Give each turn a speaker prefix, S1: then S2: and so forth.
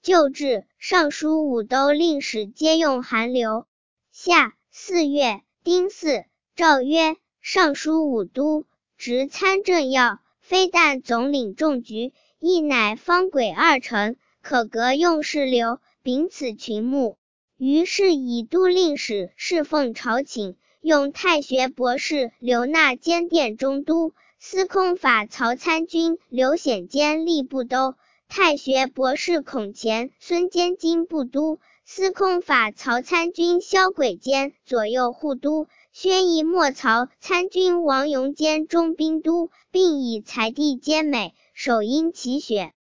S1: 旧制，尚书五都令史皆用韩流。夏4月，丁巳，诏曰：尚书五都，执参政要，非但总领众局，亦乃方轨二丞，可革用事流，秉此群目。于是以都令史侍奉朝请，用太学博士刘纳兼殿中都，司空法曹参军刘显兼吏部都，太学博士孔虔、孙坚经部都，司空法曹参军萧轨兼左右护都，宣仪末曹参军王戎兼中兵都，并以财地兼美，手因其选。